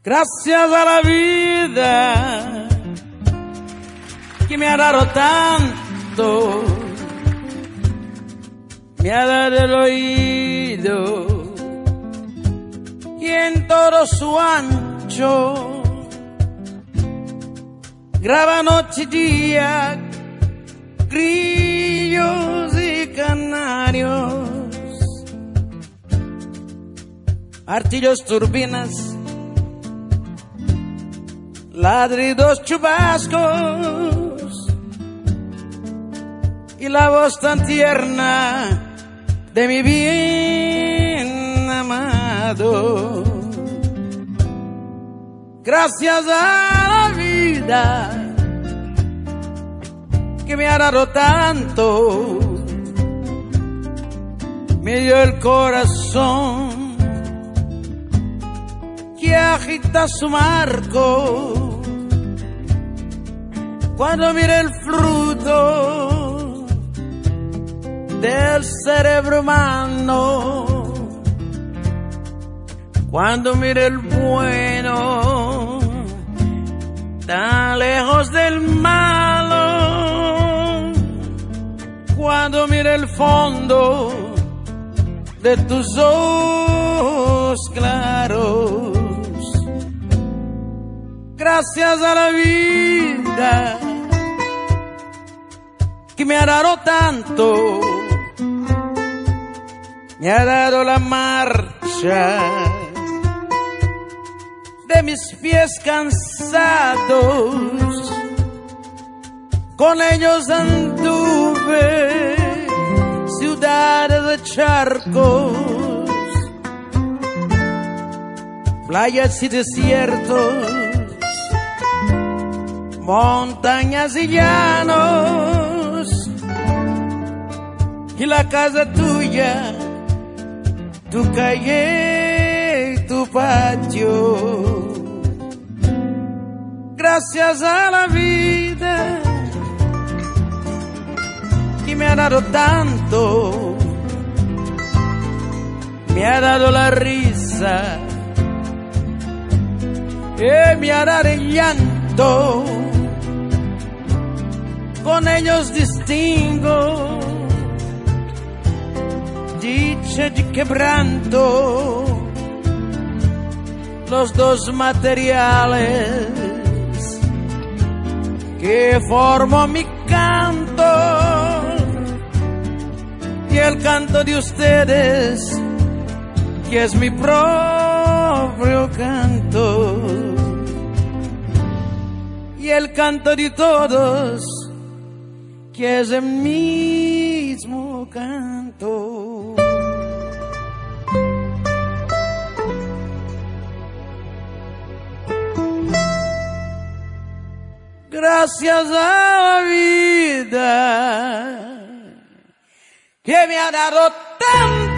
Gracias a la vida que me ha dado tanto, me ha dado el oído y en todo su ancho graba noche y día grillos y canarios, artillos, turbinas, ladridos, chubascos y la voz tan tierna de mi bien amado. Gracias a la vida que me ha dado tanto, me dio el corazón que agita su marco cuando mire el fruto del cerebro humano, cuando mire el bueno tan lejos del malo, cuando mire el fondo de tus ojos claros. Gracias a la vida que me ha dado tanto, me ha dado la marcha de mis pies cansados, con ellos anduve ciudades de charcos, playas y desiertos, montañas y llanos, y la casa tuya, tu calle y tu patio. Gracias a la vida que me ha dado tanto, me ha dado la risa, me ha dado el llanto, con ellos distingo dicha y quebranto, los dos materiales que forman mi canto y el canto de ustedes que es mi propio canto y el canto de todos que es el mismo canto. Gracias a la vida que me ha dado tanto.